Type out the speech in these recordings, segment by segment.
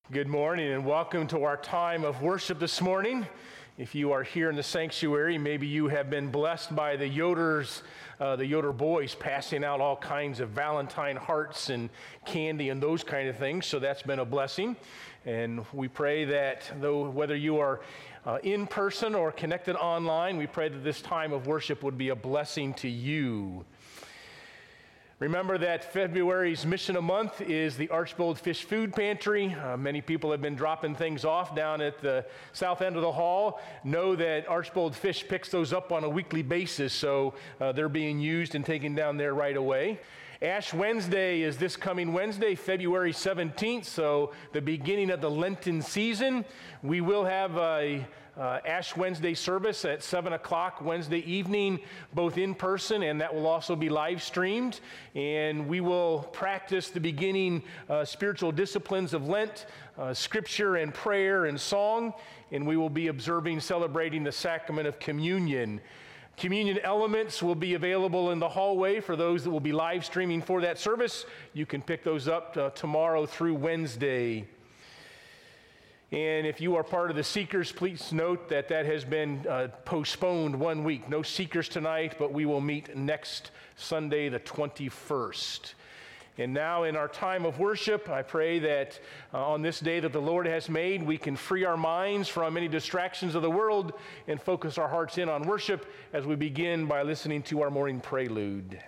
Good morning and welcome to our time of worship this morning. If you are here in the sanctuary, maybe you have been blessed by the Yoder boys passing out all kinds of Valentine hearts and candy and those kind of things. So that's been a blessing. And we pray that whether you are in person or connected online, we pray that this time of worship would be a blessing to you. Remember that February's Mission a Month is the Archbold Fish Food Pantry. Many people have been dropping things off down at the south end of the hall. Know that Archbold Fish picks those up on a weekly basis, so they're being used and taken down there right away. Ash Wednesday is this coming Wednesday, February 17th, so the beginning of the Lenten season. We will have a Ash Wednesday service at 7 o'clock Wednesday evening, both in person, and that will also be live streamed. And we will practice the beginning spiritual disciplines of Lent, scripture and prayer and song, and we will be celebrating the sacrament of communion. Communion elements will be available in the hallway for those that will be live streaming for that service. You can pick those up tomorrow through Wednesday. And if you are part of the Seekers, please note that has been postponed 1 week. No Seekers tonight, but we will meet next Sunday, the 21st. And now in our time of worship, I pray that on this day that the Lord has made, we can free our minds from any distractions of the world and focus our hearts in on worship as we begin by listening to our morning prelude.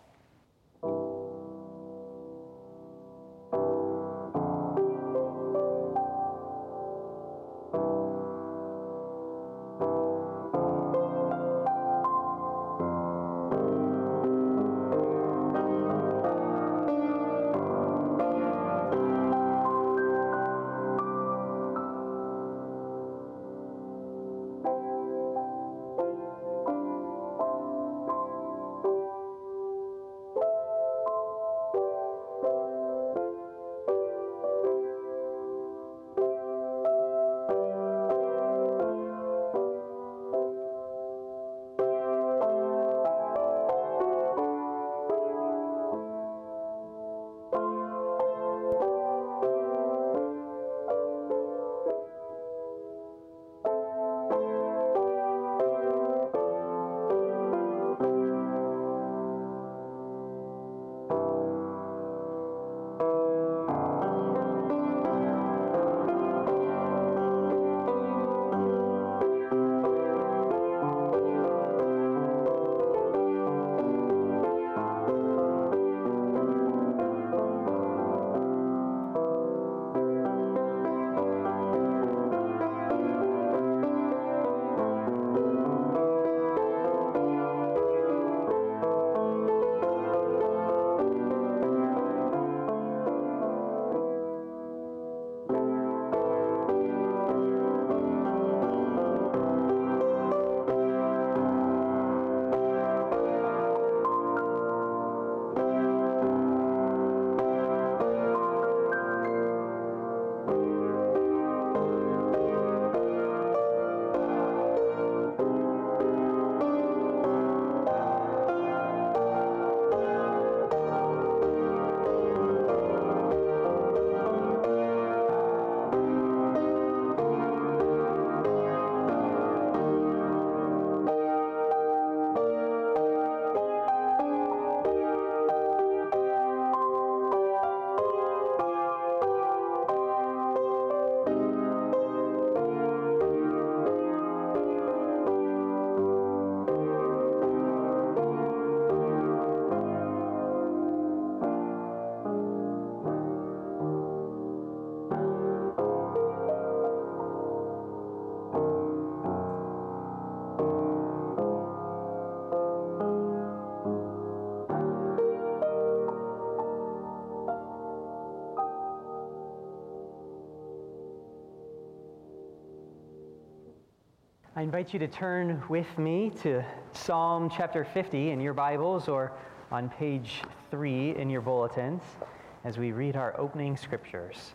I invite you to turn with me to Psalm chapter 50 in your Bibles or on page 3 in your bulletins as we read our opening scriptures.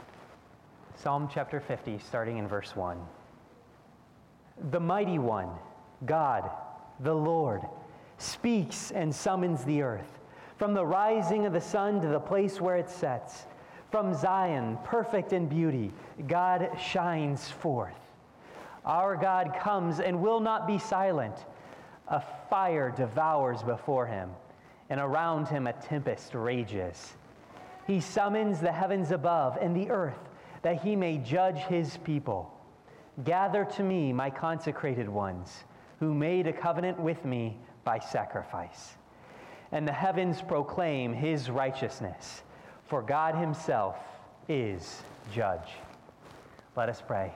Psalm chapter 50, starting in verse 1. The mighty one, God, the Lord, speaks and summons the earth, from the rising of the sun to the place where it sets. From Zion, perfect in beauty, God shines forth. Our God comes and will not be silent. A fire devours before him, and around him a tempest rages. He summons the heavens above and the earth, that he may judge his people. Gather to me, my consecrated ones, who made a covenant with me by sacrifice. And the heavens proclaim his righteousness, for God himself is judge. Let us pray.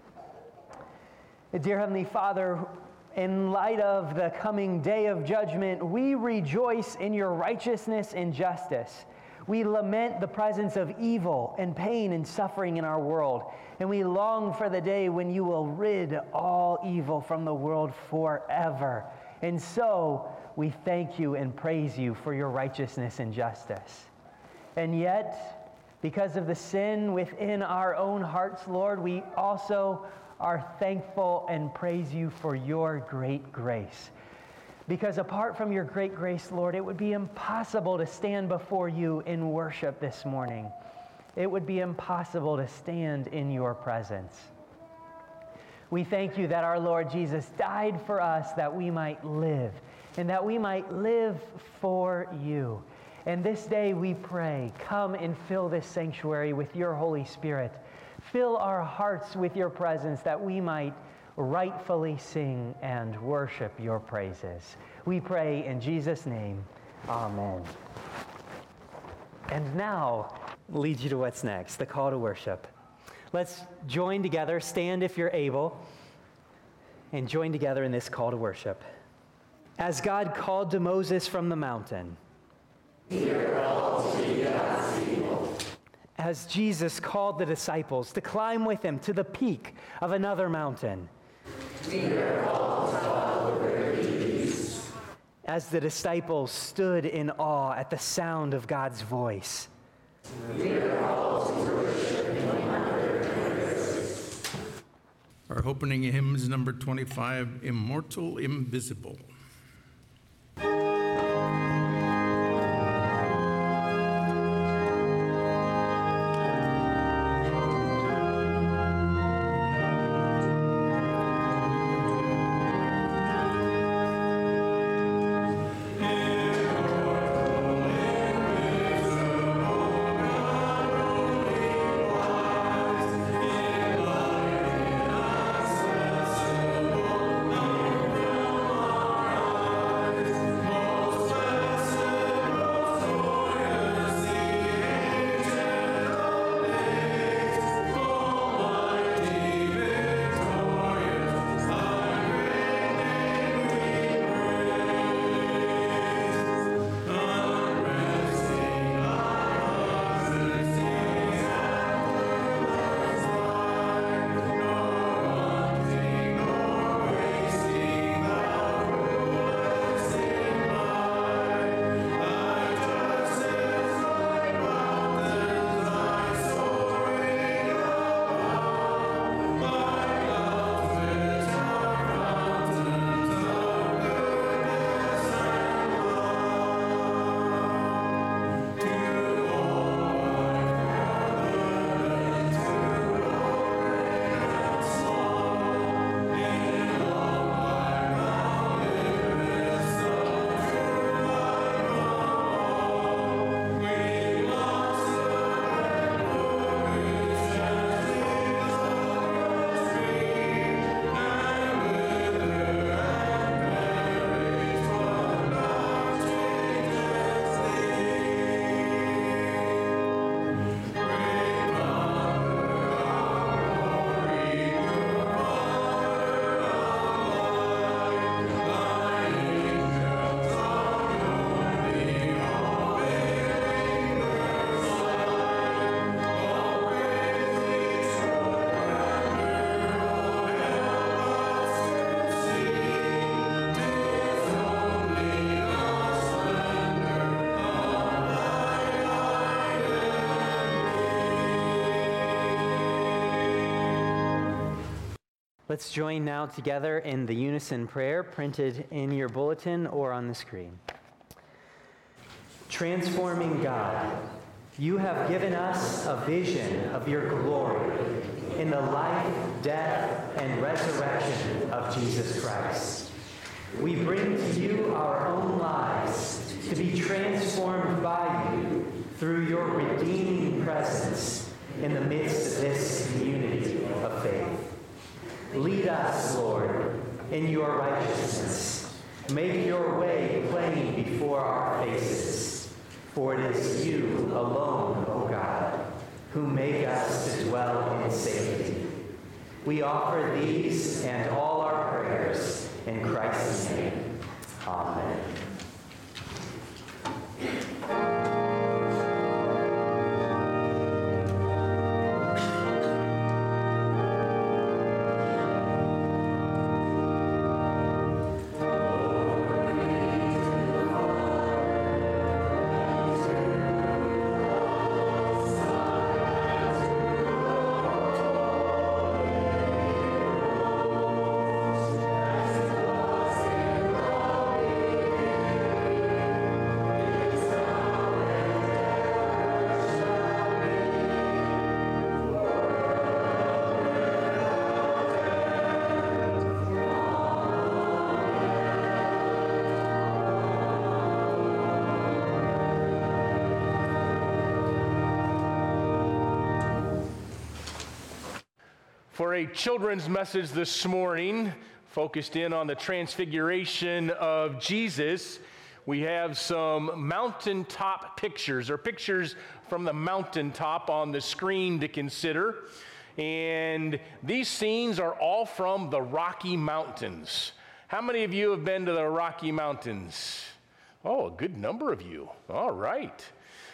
Dear Heavenly Father, in light of the coming day of judgment, we rejoice in your righteousness and justice. We lament the presence of evil and pain and suffering in our world, and we long for the day when you will rid all evil from the world forever. And so we thank you and praise you for your righteousness and justice. And yet, because of the sin within our own hearts, Lord, we also are thankful and praise you for your great grace. Because apart from your great grace, Lord, it would be impossible to stand before you in worship this morning. It would be impossible to stand in your presence. We thank you that our Lord Jesus died for us that we might live, and that we might live for you. And this day we pray, come and fill this sanctuary with your Holy Spirit. Fill our hearts with your presence that we might rightfully sing and worship your praises. We pray in Jesus' name, amen. And now, leads you to what's next, the call to worship. Let's join together, stand if you're able, and join together in this call to worship. As God called to Moses from the mountain, as Jesus called the disciples to climb with him to the peak of another mountain, as the disciples stood in awe at the sound of God's voice, our opening hymn is number 25, Immortal, Invisible. Let's join now together in the unison prayer printed in your bulletin or on the screen. Transforming God, You have given us a vision of your glory in the life, death, and resurrection of Jesus Christ. We bring to you our own lives to be transformed by you through your redeeming presence in the midst of this community of faith. Lead us, Lord, in your righteousness. Make your way plain before our faces. For it is you alone, O God, who make us to dwell in safety. We offer these and all our prayers in Christ's name. Amen. For a children's message this morning, focused in on the transfiguration of Jesus, we have some mountaintop pictures, or pictures from the mountaintop on the screen to consider. And these scenes are all from the Rocky Mountains. How many of you have been to the Rocky Mountains? Oh, a good number of you. All right.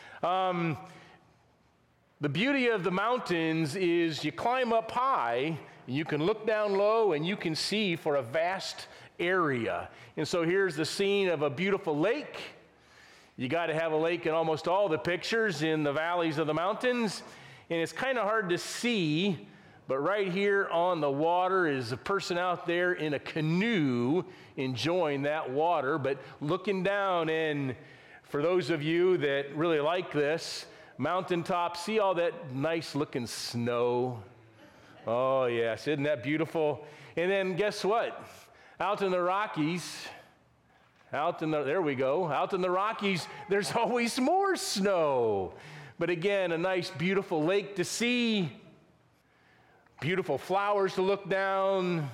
The beauty of the mountains is you climb up high, and you can look down low, and you can see for a vast area. And so here's the scene of a beautiful lake. You got to have a lake in almost all the pictures in the valleys of the mountains. And it's kind of hard to see, but right here on the water is a person out there in a canoe enjoying that water, but looking down. And for those of you that really like this, mountaintop, see all that nice looking snow? Oh yes, isn't that beautiful? And then guess what? Out in the Rockies, out in the Rockies, there's always more snow. But again, a nice beautiful lake to see, beautiful flowers to look down.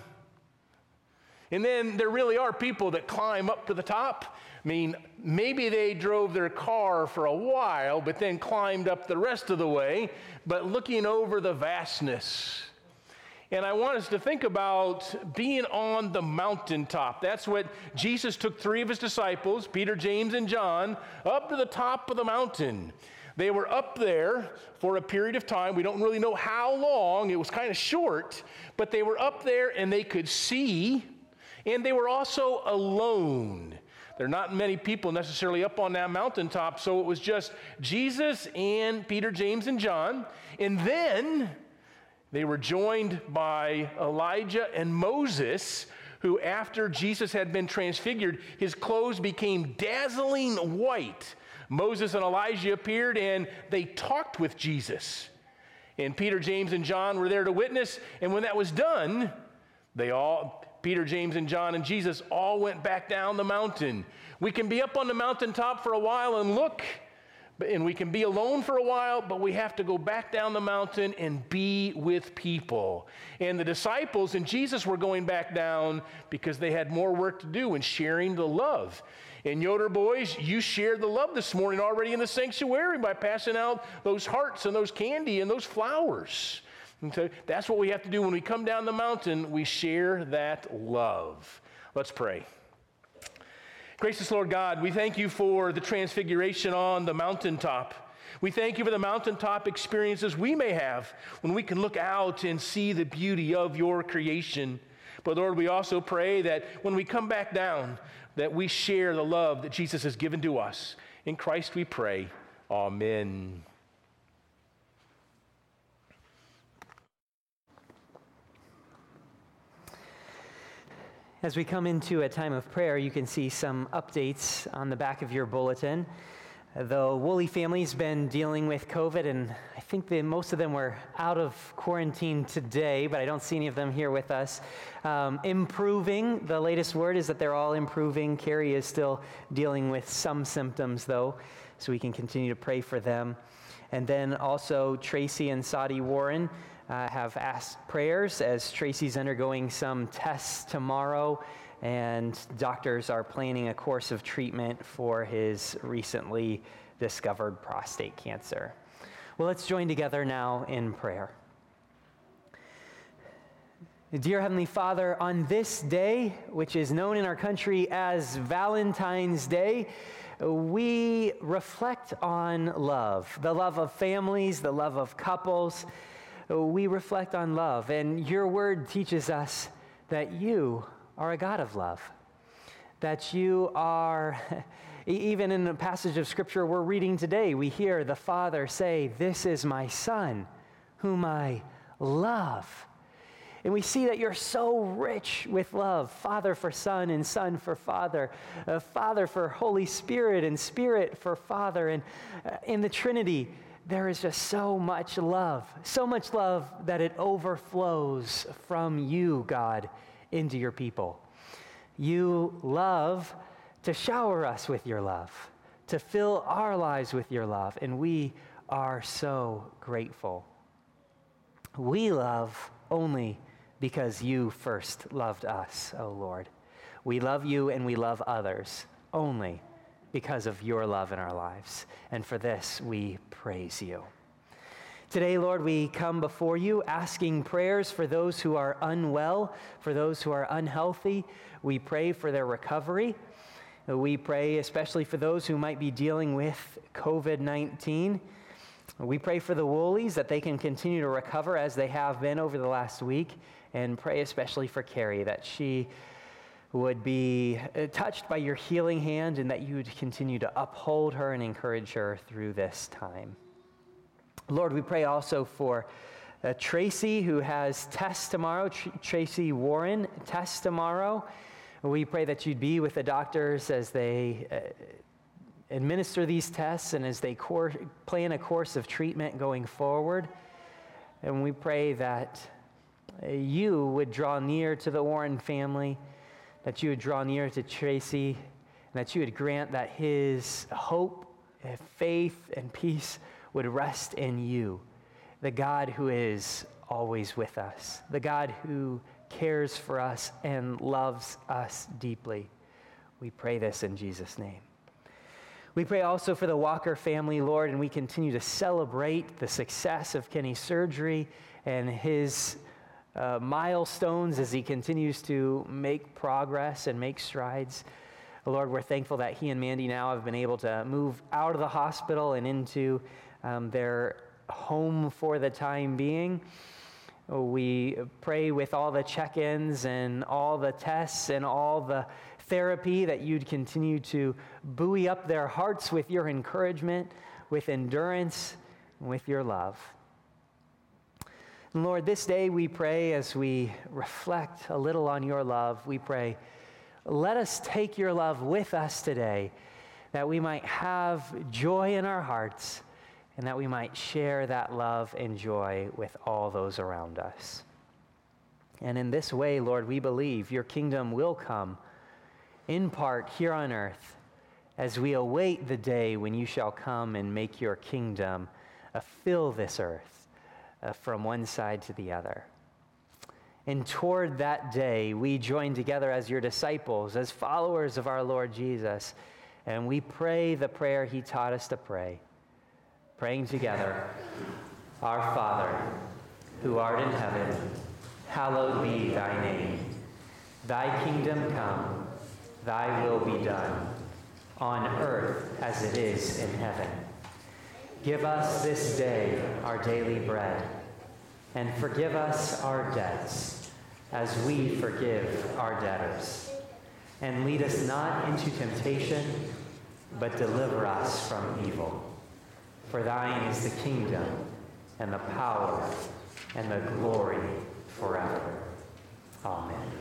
And then there really are people that climb up to the top. I mean, maybe they drove their car for a while, but then climbed up the rest of the way, but looking over the vastness. And I want us to think about being on the mountaintop. That's what Jesus took 3 of his disciples, Peter, James, and John, up to the top of the mountain. They were up there for a period of time. We don't really know how long. It was kind of short, but they were up there and they could see, and they were also alone. There are not many people necessarily up on that mountaintop, so it was just Jesus and Peter, James, and John. And then they were joined by Elijah and Moses, who after Jesus had been transfigured, his clothes became dazzling white. Moses and Elijah appeared and they talked with Jesus. And Peter, James, and John were there to witness. And when that was done, Peter, James, and John and Jesus all went back down the mountain. We can be up on the mountaintop for a while and look, and we can be alone for a while, but we have to go back down the mountain and be with people. And the disciples and Jesus were going back down because they had more work to do in sharing the love. And Yoder boys, you shared the love this morning already in the sanctuary by passing out those hearts and those candy and those flowers. And so that's what we have to do when we come down the mountain. We share that love. Let's pray. Gracious Lord God, we thank you for the transfiguration on the mountaintop. We thank you for the mountaintop experiences we may have when we can look out and see the beauty of your creation. But Lord, we also pray that when we come back down, that we share the love that Jesus has given to us. In Christ we pray. Amen. As we come into a time of prayer, you can see some updates on the back of your bulletin. The Woolley family's been dealing with COVID, and I think most of them were out of quarantine today, but I don't see any of them here with us. Improving, the latest word is that they're all improving. Carrie is still dealing with some symptoms, though, so we can continue to pray for them. And then also Tracy and Sadi Warren have asked prayers as Tracy's undergoing some tests tomorrow, and doctors are planning a course of treatment for his recently discovered prostate cancer. Well, let's join together now in prayer. Dear Heavenly Father, on this day, which is known in our country as Valentine's Day, we reflect on love, the love of families, the love of couples. We reflect on love, and your word teaches us that you are a God of love, that you are, even in the passage of Scripture we're reading today, we hear the Father say, "This is my Son, whom I love." And we see that you're so rich with love, Father for Son and Son for Father, Father for Holy Spirit and Spirit for Father. And in the Trinity, there is just so much love that it overflows from you, God, into your people. You love to shower us with your love, to fill our lives with your love, and we are so grateful. We love only because you first loved us, O Lord. We love you and we love others only because of your love in our lives, and for this we praise you. Today, Lord, we come before you asking prayers for those who are unwell, for those who are unhealthy. We pray for their recovery. We pray especially for those who might be dealing with COVID-19. We pray for the Woolies that they can continue to recover as they have been over the last week, and pray especially for Carrie that she would be touched by your healing hand and that you would continue to uphold her and encourage her through this time. Lord, we pray also for Tracy, who has tests tomorrow, Tracy Warren, tests tomorrow. We pray that you'd be with the doctors as they administer these tests and as they plan a course of treatment going forward. And we pray that you would draw near to the Warren family, that you would draw near to Tracy, and that you would grant that his hope, faith, and peace would rest in you, the God who is always with us, the God who cares for us and loves us deeply. We pray this in Jesus' name. We pray also for the Walker family, Lord, and we continue to celebrate the success of Kenny's surgery and his milestones as he continues to make progress and make strides. Lord, we're thankful that he and Mandy now have been able to move out of the hospital and into their home for the time being. We pray with all the check-ins and all the tests and all the therapy that you'd continue to buoy up their hearts with your encouragement, with endurance, and with your love. And Lord, this day we pray as we reflect a little on your love, we pray, let us take your love with us today, that we might have joy in our hearts, and that we might share that love and joy with all those around us. And in this way, Lord, we believe your kingdom will come in part here on earth as we await the day when you shall come and make your kingdom fill this earth from one side to the other. And toward that day, we join together as your disciples, as followers of our Lord Jesus, and we pray the prayer he taught us to pray. Praying together, Our Father, who art in heaven, hallowed be thy name. Thy kingdom come, thy will be done, on earth as it is in heaven. Give us this day our daily bread, and forgive us our debts, as we forgive our debtors. And lead us not into temptation, but deliver us from evil. For thine is the kingdom, and the power, and the glory forever. Amen.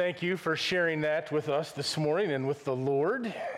thank you for sharing that with us this morning and with the Lord.